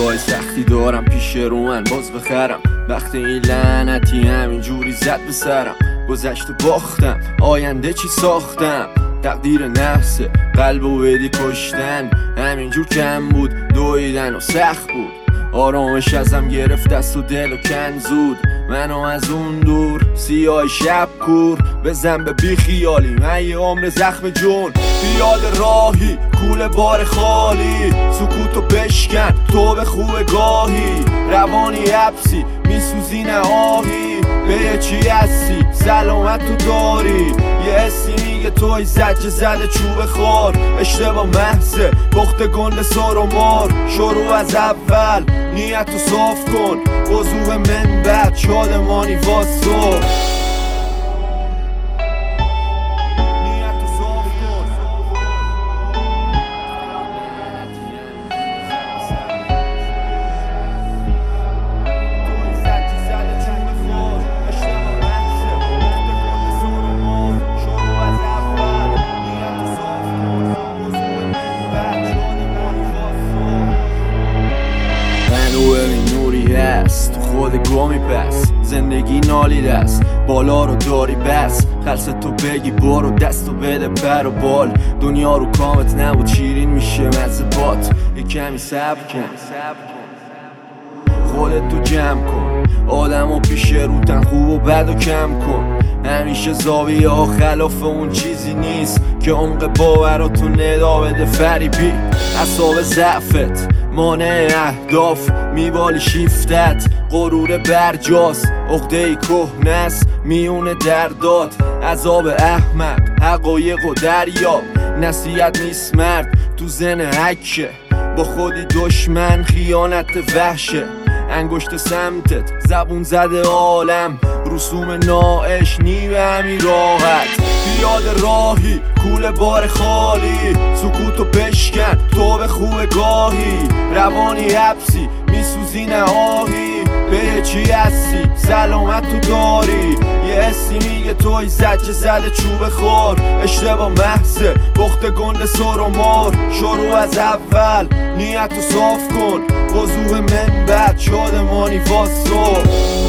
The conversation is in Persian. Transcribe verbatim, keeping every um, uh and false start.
روزای سختی دارم پیش رو من باز بخرم، وقتی این لعنتی همینجوری زد به سرم. گذشت و باختم، آینده چی ساختم، تقدیر نحسه قلب و بدی کشتن. همینجور کم بود دویدن و سخت بود، آرامش ازم گرفت دست و دل و کن زود. منو از اون دور سیاه شب کور بزن به بی خیالی، من یه عمر زخم جون. پیاده راهی کوله بار خالی، سکوتو بشکن تو به خوب گاهی. روانی حبسی میسوزی نه آهی، به چی هستی سلامت تو داری. یه حسی میگه توی زجه زده چوب خار، اشتباه محضه بخت گنده سر و مار. شروع از اول نیتو صاف کن، وضوح من بعد شادمانی واسو. تو خود گمی پس زندگی نالیده است، بالا رو داری بس خلص تو بگی برو دستو بده پر و بال. دنیا رو کامت نبود شیرین میشه مزه بات، یه کمی صبر کن خودت تو جمع کن. آدم و پیش روتن خوب و بد و کم کن، همیشه زاویه ها خلاف اون چیزی نیست که عمق باوراتو ندا بده فریبی. اعصاب ضعفت مانع اهداف، میبالی شیفتت غرور برجاست. عقده‌ای کهنه‌ست میونه دردات، عذاب احمق حقایق و دریاب. نصیحت نیست مرد تو زن حکه، با خودی دشمن خیانت وحشه. انگشت سمتت زبون زده عالم، رسوم ناعش نیمه همی راحت. پیاده راهی کوله بار خالی، سکوتو بشکن تو به خوب گاهی. روانی حبسی میسوزی نه آهی، به چی هستی سلامت تو داری. یه حسی میگه توی زجه زده چوب خار، اشتباه محضه بخت گنده سر و مار. شروع از اول نیتو صاف کن، وضوح من بعد شادمانی واسو.